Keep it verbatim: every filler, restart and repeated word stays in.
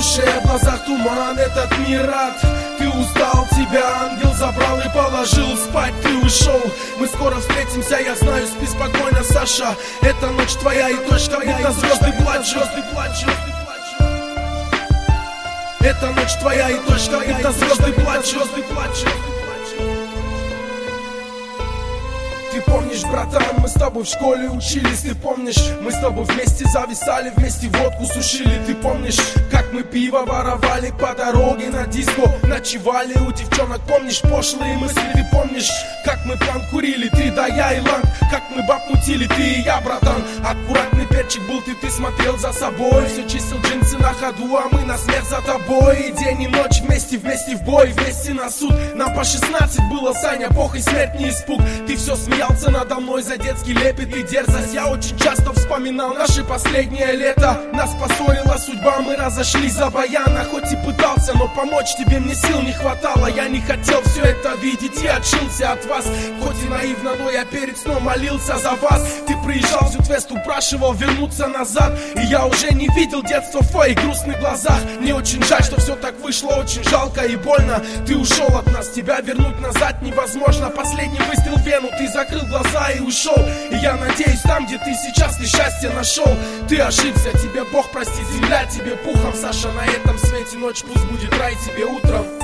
душе, в глазах туман, этот мир ад. Ты устал, тебя ангел забрал и положил спать, ты ушел. Мы скоро встретимся, я знаю, спи спокойно, Саша. Эта ночь твоя и точка, будто звезды плачут. Эта ночь твоя и точка, будто звезды плачут. Ты помнишь, братан, мы с тобой в школе учились. Ты помнишь, мы с тобой вместе зависали, вместе водку сушили. Ты помнишь, как мы пиво воровали по дороге на диско, ночевали у девчонок. Помнишь пошлые мысли? Ты помнишь, как мы план курили, ты да я и ланг, как мы баб мутили, ты и я, братан. Аккуратный перчик был ты, ты смотрел за собой, все чистил джинсы на ходу, а мы на смех за тобой. И день и ночь вместе, вместе в бой, вместе на суд. Нам по шестнадцать было, Саня, бог и смерть не испуг. Ты все смеялся надо мной за детский лепет и дерзость. Я очень часто вспоминал наше последнее лето. Нас поссорила судьба, мы разошлись за баяна. Хоть и пытался, но помочь тебе мне сил не хватало. Я не хотел все это видеть и отшился от вас. Хоть и наивно, но я перед сном молился за вас. Ты приезжал в Зютвест, упрашивал вернуться назад, и я уже не видел детства в твоих грустных глазах. Мне очень жаль, что все так вышло, очень жалко и больно. Ты ушел от нас, тебя вернуть назад невозможно. Последний выстрел в вену, ты закрыл глаза и ушел. И я надеюсь, там, где ты сейчас, ты счастье нашел. Ты ошибся, тебе Бог простит, земля тебе пухом, Саша. На этом свете ночь, пусть будет рай тебе утром.